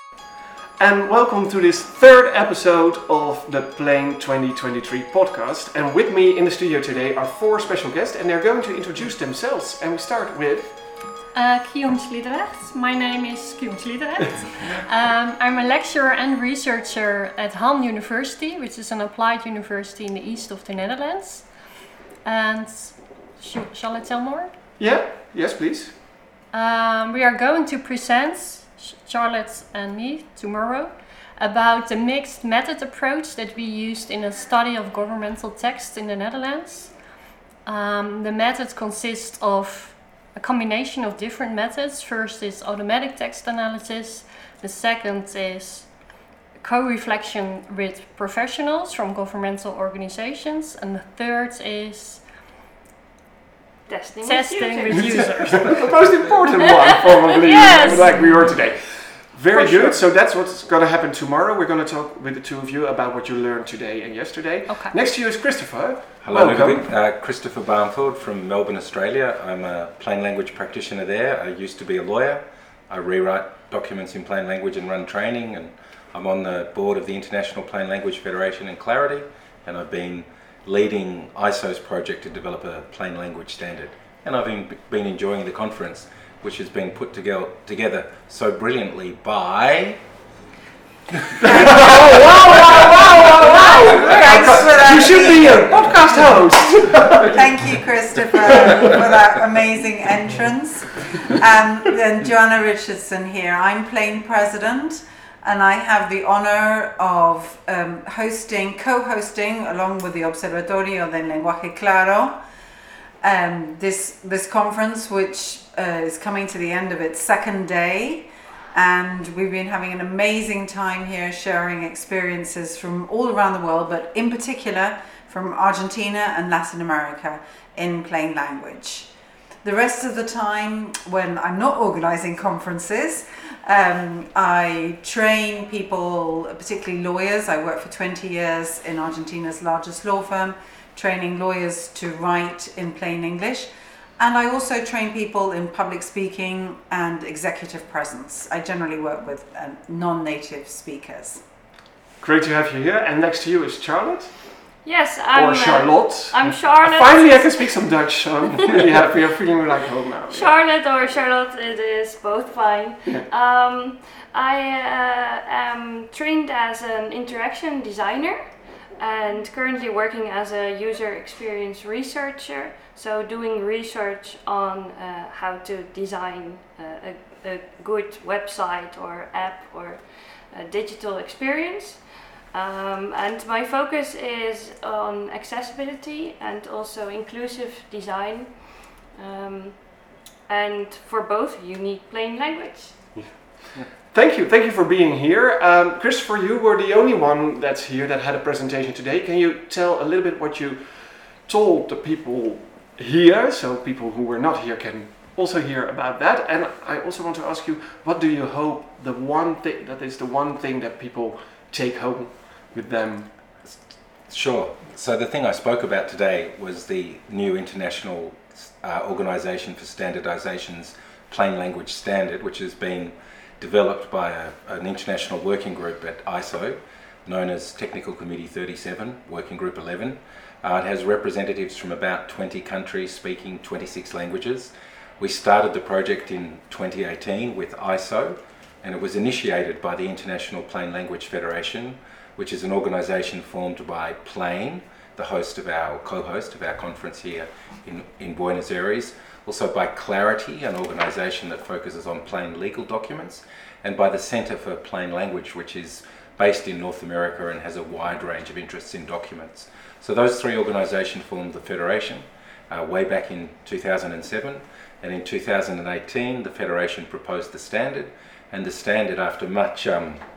And welcome to this third episode of the Plain 2023 podcast. And with me in the studio today are four special guests, and they're going to introduce themselves. And we start with Guillaume Sliedrecht. My name is Guillaume Sliedrecht. I'm a lecturer and researcher at Han University, which is an applied university in the east of the Netherlands. And shall I tell more? Yeah, yes, please. We are going to present, Charlotte and me, tomorrow, about the mixed method approach that we used in a study of governmental text in the Netherlands. The method consists of a combination of different methods. First is automatic text analysis. The second is co-reflection with professionals from governmental organizations. And the third is testing with users. The most important one, probably, Yes. like we were today. Very For good. sure. So that's what's going to happen tomorrow. We're going to talk with the two of you about what you learned today and yesterday. Okay. Next to you is Christopher. Hello, Welcome. Ludwig. Christopher Barnfield from Melbourne, Australia. I'm a plain language practitioner there. I used to be a lawyer. I rewrite documents in plain language and run training, and I'm on the board of the International Plain Language Federation in Clarity, and I've been leading ISO's project to develop a plain language standard. And I've been enjoying the conference, which has been put together so brilliantly by... Thanks for that. You should be a podcast host. Thank you, Christopher, for that amazing entrance. Then Joanna Richardson here. I'm Plain President, and I have the honor of co-hosting, along with the Observatorio del Lenguaje Claro, this conference, which is coming to the end of its second day. And we've been having an amazing time here sharing experiences from all around the world, but in particular from Argentina and Latin America in plain language. The rest of the time, when I'm not organizing conferences, I train people, particularly lawyers. I worked for 20 years in Argentina's largest law firm, training lawyers to write in plain English. And I also train people in public speaking and executive presence. I generally work with non-native speakers. Great to have you here. And next to you is Charlotte. Yes, Or Charlotte. I'm Charlotte. Finally, I can speak some Dutch, so I'm really happy. I'm feeling like home now. Charlotte or Charlotte, it is both fine. Yeah. I am trained as an interaction designer and currently working as a user experience researcher. So doing research on how to design a good website or app or a digital experience. And my focus is on accessibility and also inclusive design. And for both, you need plain language. Thank you for being here. Christopher, you were the only one that's here that had a presentation today. Can you tell a little bit what you told the people here, so people who were not here can also hear about that? And I also want to ask you, what do you hope the one thing that people take home with them? Sure. So the thing I spoke about today was the new International Organization for Standardization's Plain Language Standard, which has been developed by an international working group at ISO, known as Technical Committee 37, Working Group 11. It has representatives from about 20 countries speaking 26 languages. We started the project in 2018 with ISO, and it was initiated by the International Plain Language Federation, which is an organization formed by Plain, the co-host of our conference here in Buenos Aires, also by Clarity, an organization that focuses on plain legal documents, and by the Center for Plain Language, which is based in North America and has a wide range of interests in documents. So those three organizations formed the Federation way back in 2007, and in 2018 the Federation proposed the standard, and the standard, after much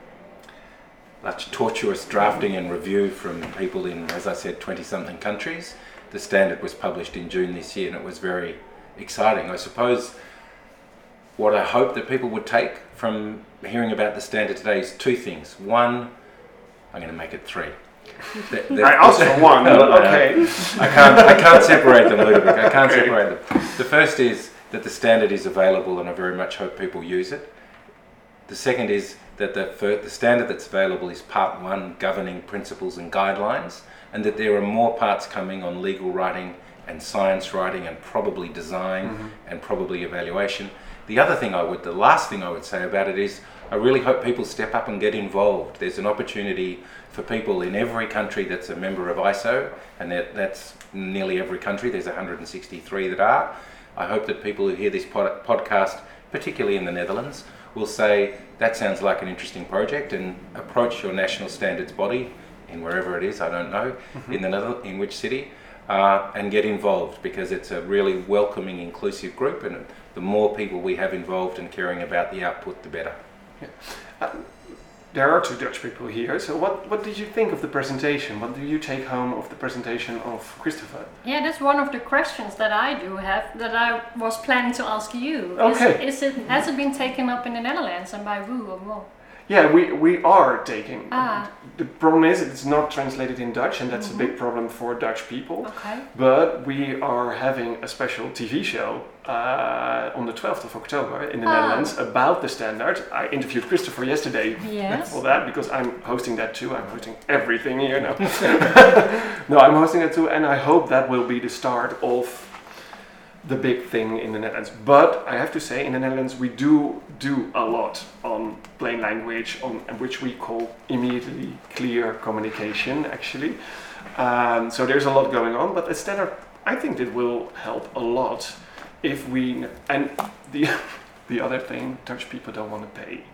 tortuous drafting and review from people in, as I said, 20-something countries, the standard was published in June this year, and it was very exciting. I suppose what I hope that people would take from hearing about the standard today is two things. One, I'm going to make it three. I asked for one, okay. I can't separate them, Ludovic. I can't separate them. The first is that the standard is available, and I very much hope people use it. The second is that the standard that's available is Part 1, Governing Principles and Guidelines, and that there are more parts coming on legal writing and science writing and probably design and probably evaluation. The last thing I would say about it is I really hope people step up and get involved. There's an opportunity for people in every country that's a member of ISO, and that's nearly every country. There's 163 that are. I hope that people who hear this podcast, particularly in the Netherlands, will say, that sounds like an interesting project, and approach your national standards body in wherever it is, I don't know, in which city, and get involved, because it's a really welcoming, inclusive group, and the more people we have involved and caring about the output, the better. Yeah. There are 2 Dutch people here, so what did you think of the presentation? What do you take home of the presentation of Christopher? Yeah, that's one of the questions that I do have, that I was planning to ask you. Okay. Has it been taken up in the Netherlands, and by who or what? Yeah, we are taking. Ah. The problem is it's not translated in Dutch, and that's a big problem for Dutch people. Okay. But we are having a special TV show on the 12th of October in the Netherlands about the standard. I interviewed Christopher yesterday for that, because I'm hosting that too. I'm hosting everything here now. No, I'm hosting it too, and I hope that will be the start of the big thing in the Netherlands. But I have to say, in the Netherlands we do a lot on plain language, on which we call immediately clear communication, actually. So there's a lot going on, but the standard, I think it will help a lot if we, and the other thing, Dutch people don't want to pay.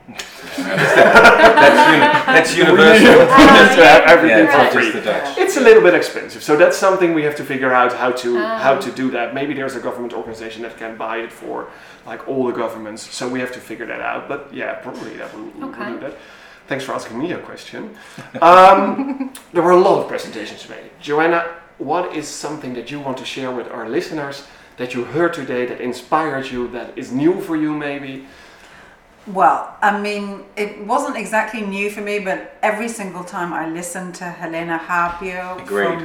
That's universal. To have everything for not free. just the Dutch. It's a little bit expensive, so that's something we have to figure out how to do that. Maybe there's a government organization that can buy it for like all the governments, so we have to figure that out. But yeah, probably that will do that. Thanks for asking me a question. There were a lot of presentations today. Joanna, what is something that you want to share with our listeners that you heard today that inspired you, that is new for you maybe? Well, I mean, it wasn't exactly new for me, but every single time I listen to Helena Harpio,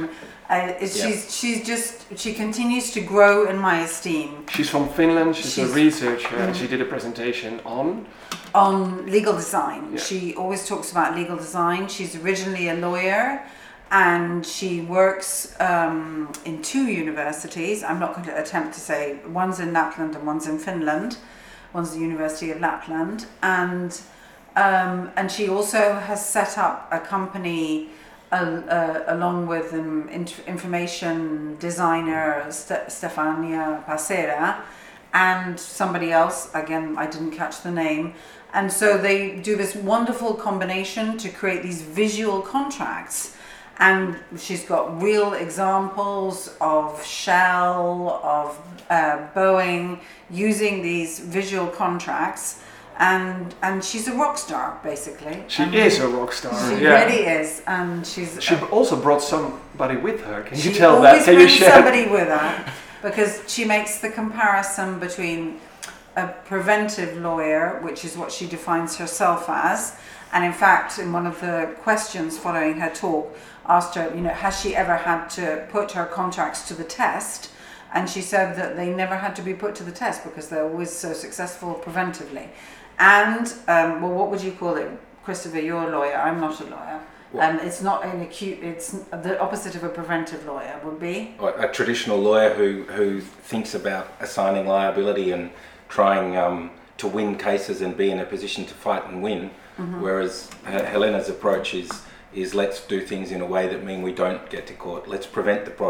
she continues to grow in my esteem. She's from Finland. She's a researcher, and she did a presentation on legal design. Yeah. She always talks about legal design. She's originally a lawyer, and she works in 2 universities. I'm not going to attempt to say, one's in Lapland and one's in Finland. One's the University of Lapland, and she also has set up a company along with information designer Stefania Pacera and somebody else. Again, I didn't catch the name. And so they do this wonderful combination to create these visual contracts. And she's got real examples of Shell, of Boeing, using these visual contracts, and she's a rock star, basically. She is a rock star. She really is, and she also brought somebody with her. Can you tell that? Can you share? She always brings somebody with her, because she makes the comparison between a preventive lawyer, which is what she defines herself as, and in fact, in one of the questions following her talk, asked her, has she ever had to put her contracts to the test? And she said that they never had to be put to the test because they're always so successful preventively. And, what would you call it? Christopher, you're a lawyer. I'm not a lawyer. It's not an acute, it's the opposite of a preventive lawyer would be? A traditional lawyer who thinks about assigning liability and trying to win cases and be in a position to fight and win, whereas Helena's approach is let's do things in a way that mean we don't get to court. Let's prevent the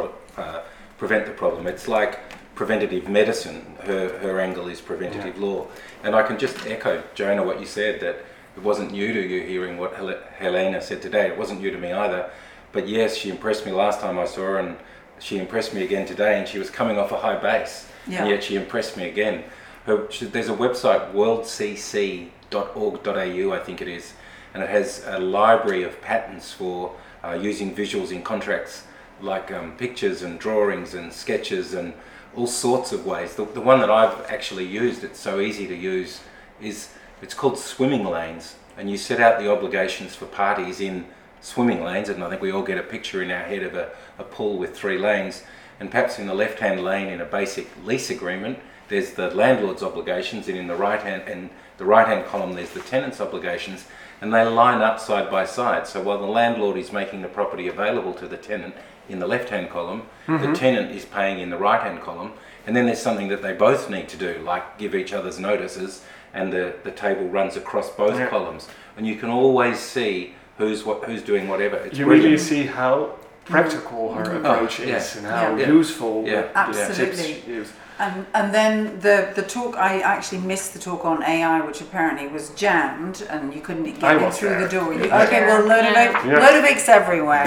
problem. It's like preventative medicine. Her angle is preventative law. And I can just echo, Joanna, what you said, that it wasn't new to you hearing what Helena said today. It wasn't new to me either. But yes, she impressed me last time I saw her, and she impressed me again today, and she was coming off a high base. Yeah. And yet she impressed me again. There's a website, worldcc.org.au, I think it is, and it has a library of patents for using visuals in contracts, like pictures and drawings and sketches and all sorts of ways. The one that I've actually used, it's so easy to use, it's called swimming lanes, and you set out the obligations for parties in swimming lanes, and I think we all get a picture in our head of a pool with 3 lanes, and perhaps in the left-hand lane in a basic lease agreement there's the landlord's obligations, and in the right-hand the right-hand column there's the tenant's obligations, and they line up side by side. So while the landlord is making the property available to the tenant in the left-hand column, the tenant is paying in the right-hand column, and then there's something that they both need to do, like give each other's notices, and the table runs across both columns, and you can always see who's doing whatever. It's you brilliant. really see how practical her approach is and how useful the Absolutely. tips use. And then the talk, I actually missed the talk on AI, which apparently was jammed and you couldn't get in through the door. Okay, well, Lodovik's everywhere.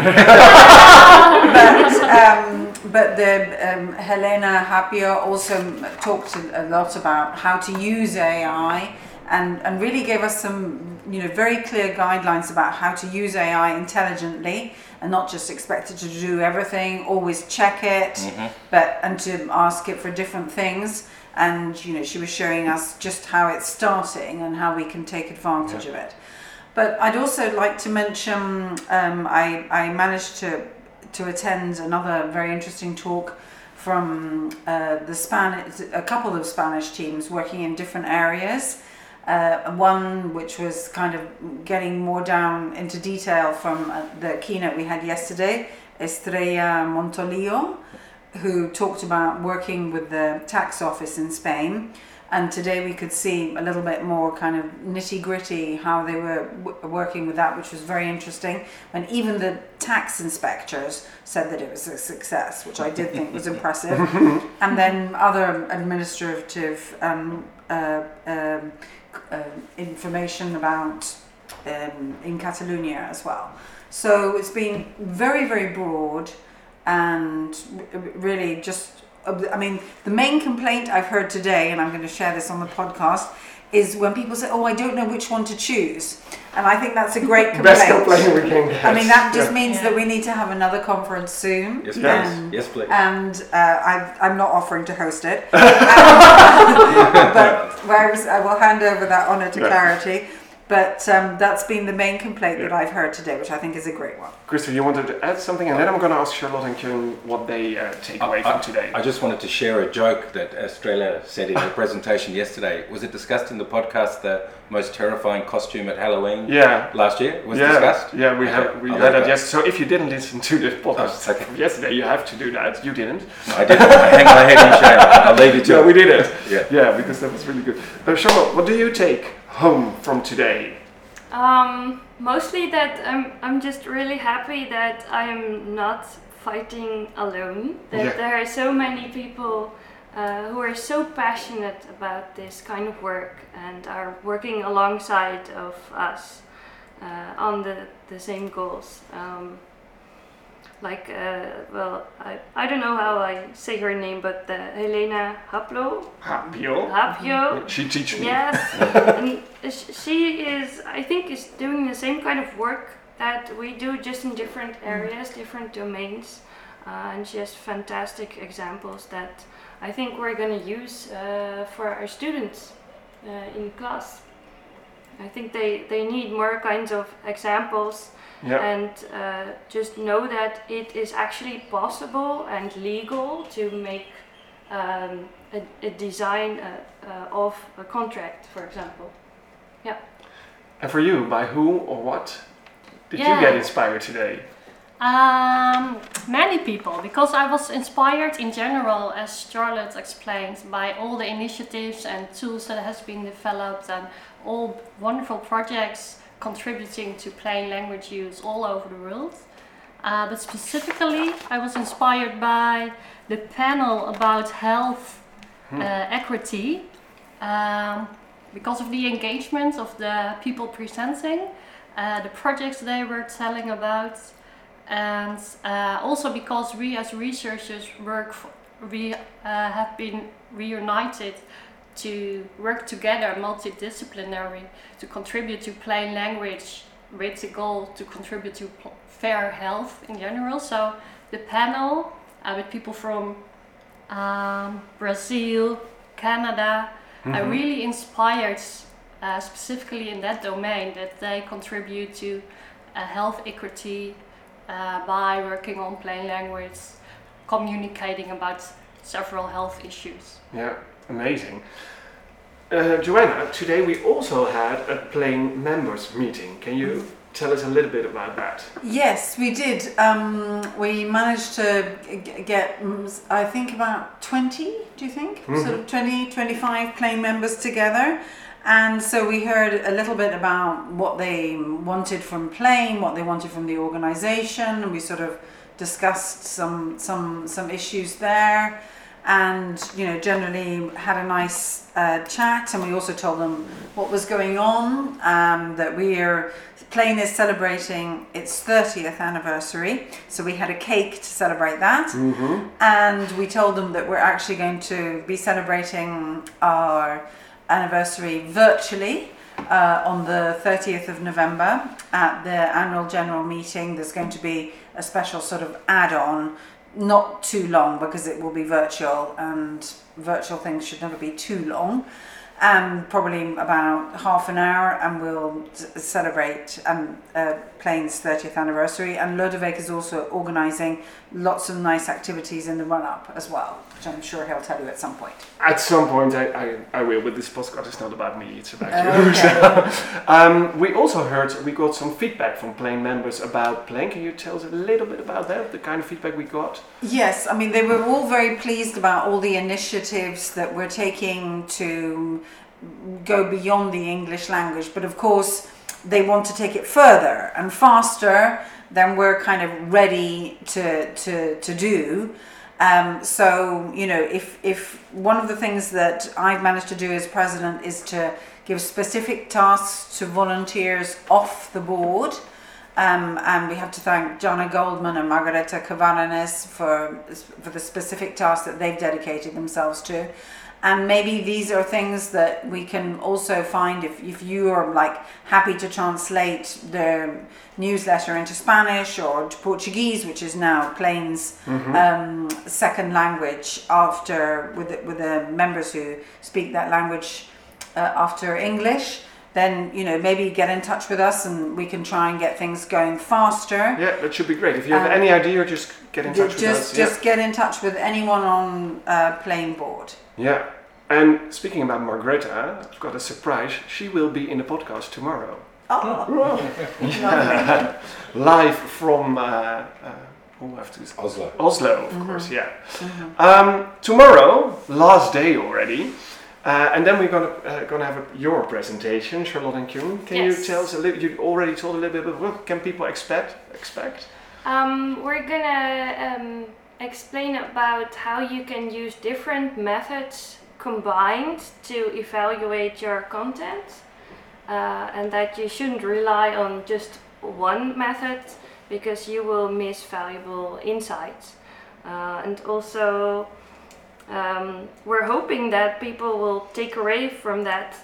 But the Helena Hapio also talked a lot about how to use AI and really gave us some very clear guidelines about how to use AI intelligently and not just expect it to do everything, always check it, and to ask it for different things. And she was showing us just how it's starting and how we can take advantage of it. But I'd also like to mention I managed to attend another very interesting talk from a couple of Spanish teams working in different areas. One which was kind of getting more down into detail from the keynote we had yesterday, Estrella Montolio, who talked about working with the tax office in Spain. And today we could see a little bit more kind of nitty-gritty how they were working with that, which was very interesting. And even the tax inspectors said that it was a success, which I did think was impressive. And then other administrative information about in Catalonia as well. So it's been very, very broad and really just, the main complaint I've heard today, and I'm going to share this on the podcast, is when people say, I don't know which one to choose. And I think that's a great complaint. Best complaint we can get. That just means that we need to have another conference soon. Yes, please. Yes, please. And I'm not offering to host it. But I will hand over that honour to Clarity. But that's been the main complaint that I've heard today, which I think is a great one. Christopher, you wanted to add something, and then I'm going to ask Charlotte and Kjell what they take away from today. I just wanted to share a joke that Australia said in her presentation yesterday. Was it discussed in the podcast, the most terrifying costume at Halloween last year? Was it discussed? Yeah, we had that yesterday. So if you didn't listen to the podcast from yesterday, you have to do that. You didn't. No, I didn't. I hang my head in shame. I'll leave it to we did it. Yeah, because that was really good. Charlotte, what do you take home from today? Mostly that I'm just really happy that I am not fighting alone. That there are so many people who are so passionate about this kind of work and are working alongside of us on the same goals. I don't know how I say her name, but Helena Hapio. She teaches me. Yes, and she is doing the same kind of work that we do, just in different areas, different domains, and she has fantastic examples that I think we're going to use for our students in class. I think they need more kinds of examples. And just know that it is actually possible and legal to make a design of a contract, for example. Yeah. And for you, by who or what did you get inspired today? Many people, because I was inspired in general, as Charlotte explained, by all the initiatives and tools that has been developed and all wonderful projects contributing to plain language use all over the world. But specifically, I was inspired by the panel about health equity because of the engagement of the people presenting, the projects they were telling about, and also because we as researchers have been reunited to work together multidisciplinary to contribute to plain language with the goal to contribute to fair health in general. So the panel with people from Brazil, Canada, are really inspired specifically in that domain, that they contribute to health equity by working on plain language, communicating about several health issues. Yeah, amazing. Joanna, today we also had a Plain members meeting. Can you tell us a little bit about that? Yes, we did. We managed to get, I think, about 20, do you think? Sort of 20, 25 Plain members together. And so we heard a little bit about what they wanted from Plain, what they wanted from the organisation, and we sort of discussed some issues there. And generally had a nice chat, and we also told them what was going on. That Plain is celebrating its 30th anniversary, so we had a cake to celebrate that. And we told them that we're actually going to be celebrating our anniversary virtually on the 30th of November at the annual general meeting. There's going to be a special sort of add-on. Not too long, because it will be virtual, and virtual things should never be too long. Probably about half an hour, and we'll celebrate Plain's 30th anniversary. And Lodewijk is also organising lots of nice activities in the run-up as well, which I'm sure he'll tell you at some point. At some point I will, but this podcast is not about me, it's about you. Okay. We also we got some feedback from Plain members about Plain. Can you tell us a little bit about that, the kind of feedback we got? Yes, I mean, they were all very pleased about all the initiatives that we're taking to go beyond the English language, but of course they want to take it further and faster than we're kind of ready to do. So if one of the things that I've managed to do as president is to give specific tasks to volunteers off the board, and we have to thank Jana Goldman and Margareta Cavananes for the specific tasks that they've dedicated themselves to. And maybe these are things that we can also find if you are happy to translate the newsletter into Spanish or to Portuguese, which is now Plain's second language with the members who speak that language after English. Then maybe get in touch with us and we can try and get things going faster. Yeah, that should be great. If you have any idea, just get in touch with us. Just get in touch with anyone on Plain board. Yeah, and speaking about Margareta, I've got a surprise. She will be in the podcast tomorrow. Oh, yeah. Live from Oslo. Oslo, of course. Yeah. Tomorrow, last day already. And then we're gonna have your presentation, Charlotte and Kuhn. Can you tell us a little? You already told a little bit, but what can people expect? We're gonna explain about how you can use different methods combined to evaluate your content, and that you shouldn't rely on just one method because you will miss valuable insights, and also. We're hoping that people will take away from that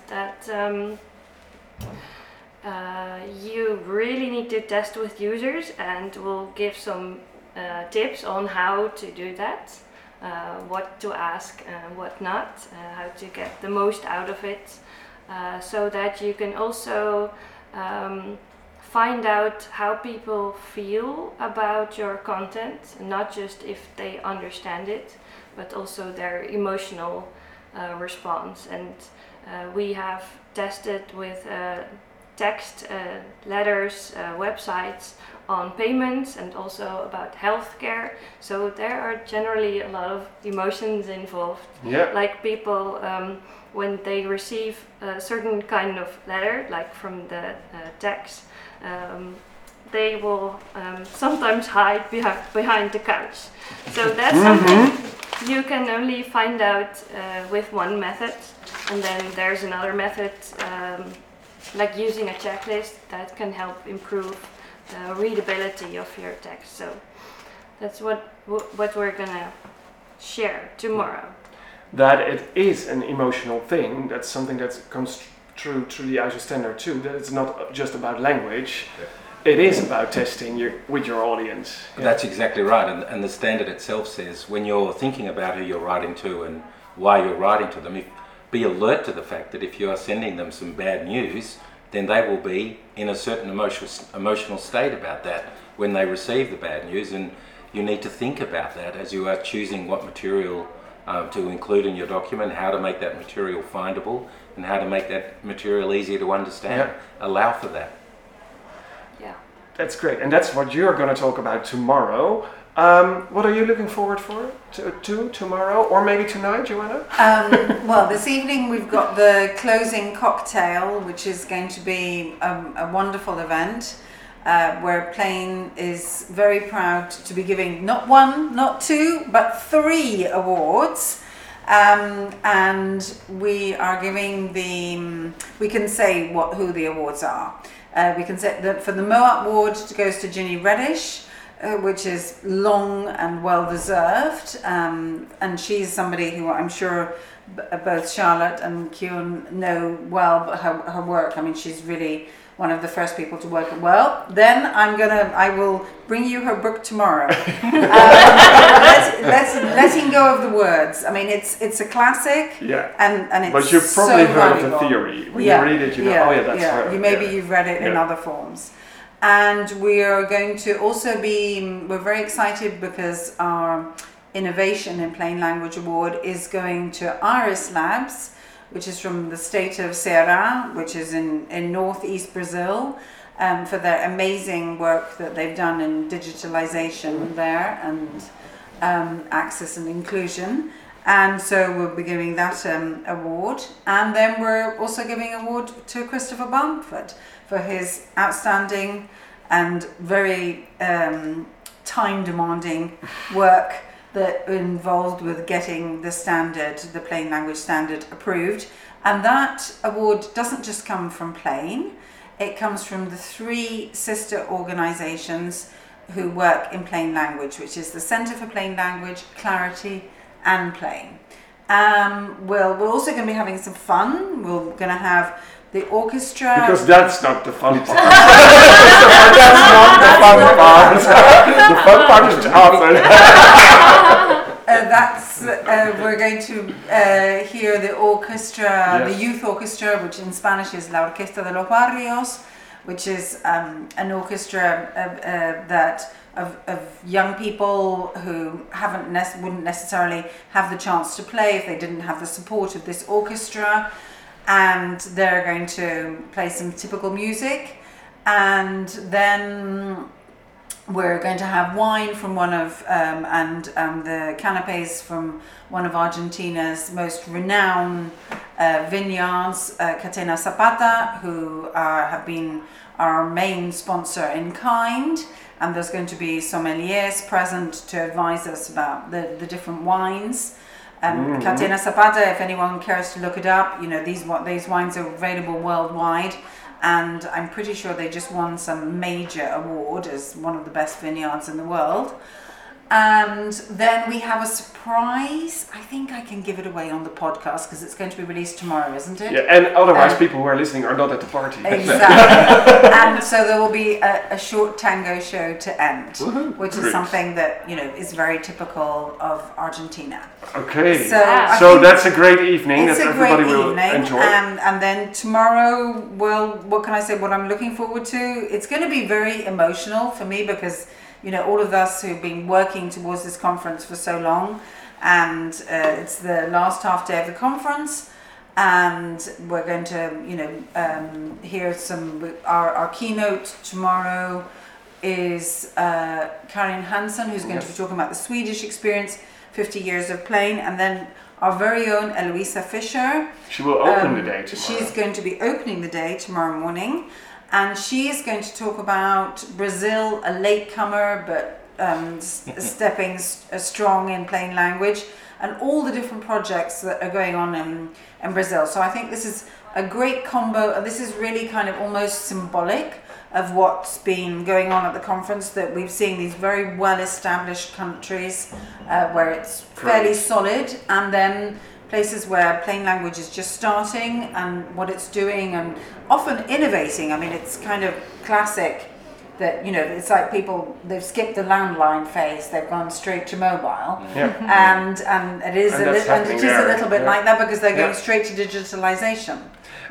you really need to test with users, and we'll give some tips on how to do that, what to ask and what not, how to get the most out of it, so that you can also find out how people feel about your content, not just if they understand it, but also their emotional response. And we have tested with text, letters, websites on payments, and also about healthcare. So there are generally a lot of emotions involved. Yeah. Like people, when they receive a certain kind of letter, like from the text, they will sometimes hide behind the couch. So that's something you can only find out with one method. And then there's another method, like using a checklist, that can help improve the readability of your text. So that's what we're gonna share tomorrow. That it is an emotional thing. That's something that comes through the ISO standard too. That it's not just about language. Yeah. It is about testing with your audience. Yeah. That's exactly right. And the standard itself says when you're thinking about who you're writing to and why you're writing to them, be alert to the fact that if you are sending them some bad news, then they will be in a certain emotional state about that when they receive the bad news, and you need to think about that as you are choosing what material to include in your document, how to make that material findable, and how to make that material easier to understand. Allow for that. Yeah. That's great, and that's what you're going to talk about tomorrow. What are you looking forward to tomorrow, or maybe tonight, Joanna? Well, this evening we've got the closing cocktail, which is going to be a wonderful event where Plain is very proud to be giving not one, not two, but 3 awards. And we are giving we can say who the awards are. We can say that for the MOA award it goes to Ginny Reddish, which is long and well deserved, and she's somebody who I'm sure both Charlotte and Kyun know well, but her work. I mean, she's really one of the first people to work. Well, then I will bring you her book tomorrow. Letting go of the words. I mean, it's a classic. Yeah. And it's but you've probably so heard valuable. of the theory. When you read it, you know, oh yeah, that's her. You've read it in other forms. And we are going to also we're very excited because our Innovation in Plain Language Award is going to Iris Labs, which is from the state of Ceará, which is in northeast Brazil, for their amazing work that they've done in digitalization there and access and inclusion. And so we'll be giving that award. And then we're also giving an award to Christopher Bamford for his outstanding and very time-demanding work that involved with getting the Plain Language Standard approved. And that award doesn't just come from Plain, it comes from the 3 sister organisations who work in Plain Language, which is the Centre for Plain Language, Clarity and Plain. We're also going to be having some fun. We're going to have the orchestra. Because that's not the fun part. That's not the fun part. The fun part is after. We're going to hear the orchestra, the youth orchestra, which in Spanish is La Orquesta de los Barrios, which is an orchestra of young people who wouldn't necessarily have the chance to play if they didn't have the support of this orchestra. And they're going to play some typical music, and then we're going to have wine from one of and the canapes from one of Argentina's most renowned vineyards, Catena Zapata, who have been our main sponsor in kind. And there's going to be sommeliers present to advise us about the different wines. Catena Zapata, if anyone cares to look it up, you know, these wines are available worldwide, and I'm pretty sure they just won some major award as one of the best vineyards in the world. And then we have a surprise. I think I can give it away on the podcast because it's going to be released tomorrow, isn't it? Yeah, and otherwise people who are listening are not at the party. Exactly. And so there will be a short tango show to end, which is something that, you know, is very typical of Argentina. Okay. So that's a great evening that everybody will enjoy. And then tomorrow, well, what can I say? What I'm looking forward to? It's going to be very emotional for me because, you know, all of us who've been working towards this conference for so long, and it's the last half day of the conference, and we're going to, you know, hear our keynote tomorrow is Karin Hansson, who's going to be talking about the Swedish experience, 50 years of Plain, and then our very own Eloisa Fischer. She will open the day tomorrow. She's going to be opening the day tomorrow morning. And she is going to talk about Brazil, a latecomer, but stepping strong in Plain Language, and all the different projects that are going on in Brazil. So I think this is a great combo, and this is really kind of almost symbolic of what's been going on at the conference, that we've seen these very well-established countries where it's fairly solid, and then places where Plain Language is just starting and what it's doing, and often innovating. I mean, it's kind of classic that, you know, it's like they've skipped the landline phase, they've gone straight to mobile. Yeah. And it is a little bit like that because they're going straight to digitalization.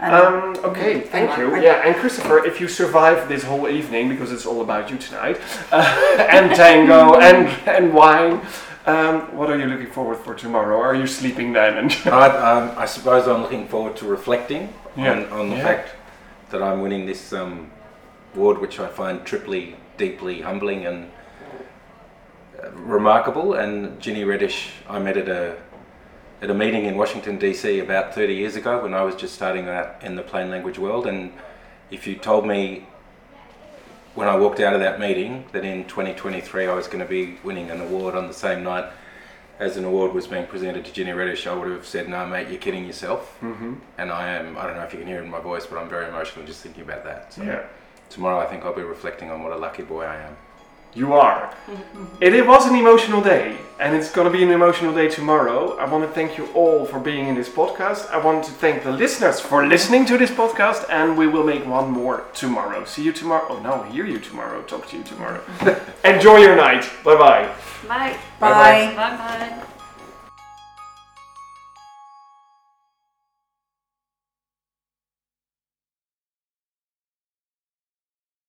Okay, thank you. Yeah, and Christopher, if you survive this whole evening, because it's all about you tonight, and tango and wine, What are you looking forward for tomorrow? Are you sleeping then? And I suppose I'm looking forward to reflecting on the fact that I'm winning this award, which I find triply, deeply humbling and remarkable. And Ginny Reddish, I met at a meeting in Washington DC about 30 years ago when I was just starting out in the plain language world. And if you told me when I walked out of that meeting that in 2023 I was going to be winning an award on the same night as an award was being presented to Ginny Reddish, I would have said, "No, mate, you're kidding yourself." Mm-hmm. And I don't know if you can hear it in my voice, but I'm very emotional just thinking about that. So tomorrow I think I'll be reflecting on what a lucky boy I am. You are. It was an emotional day, and it's going to be an emotional day tomorrow. I want to thank you all for being in this podcast. I want to thank the listeners for listening to this podcast, and we will make one more tomorrow. See you tomorrow. Oh no, hear you tomorrow. Talk to you tomorrow. Enjoy your night. Bye-bye. Bye. Bye. Bye bye.